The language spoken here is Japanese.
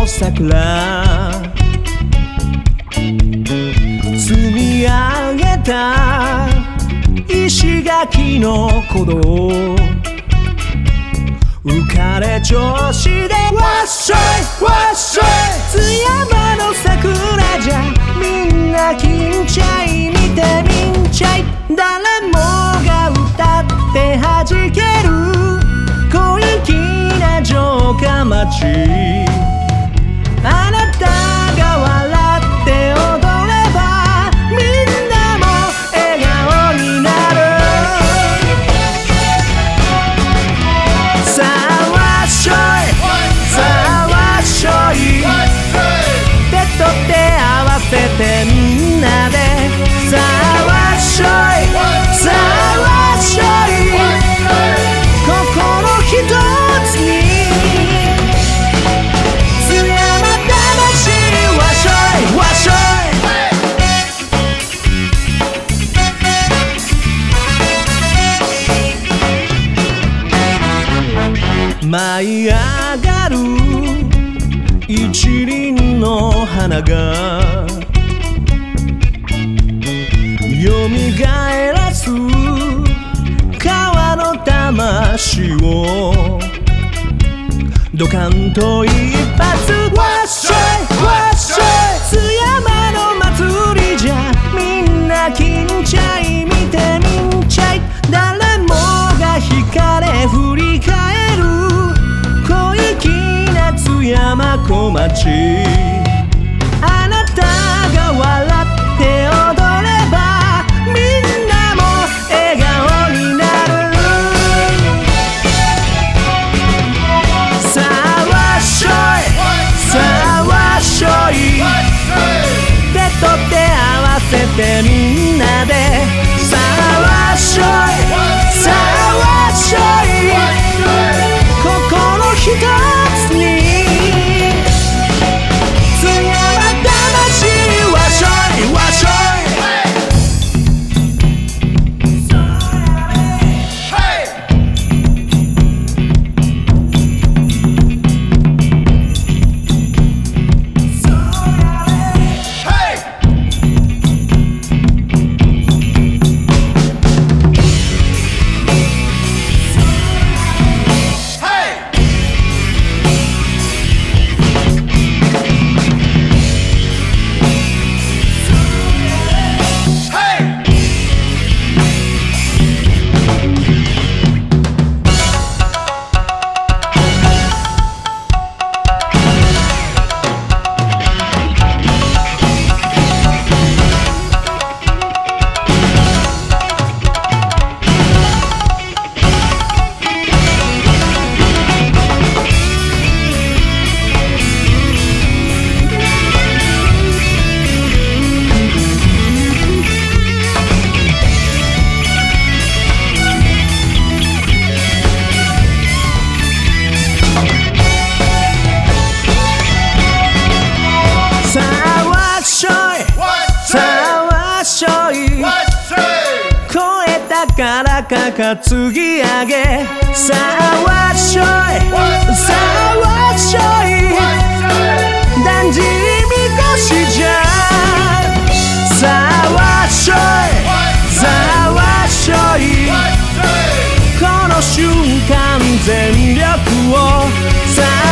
の桜積み上げた石垣の鼓動浮かれ調子でわっしょいわっしょい津山の桜じゃみんな緊張見てみんちゃい誰もが歌って弾ける小粋な城下町あなたが笑って踊ればみんなも笑顔になるさあわっしょいさあわっしょい手と手合わせてみんなでさあわっしょいさあわっしょい心ひとつに津山魂わっしょいわっしょい舞い上がる一輪の花がよみがえらす川の魂をドカンと一発わっしょいわっしょい津山の祭りじゃみんな緊張見てみんちゃい誰もが惹かれ振り返る小粋な津山小町あなたが笑って踊ればみんなも笑顔になるさあわっしょいさあわっしょい手と手合わせてみんなでさあわっしょいさあわっしょい心ひとつに津山魂わっしょいわっしょいからかか継ぎ上げさあわっしょいさあわっしょいだんじりみこしじゃさあわっしょいさあわっしょいこの瞬間全力をさあ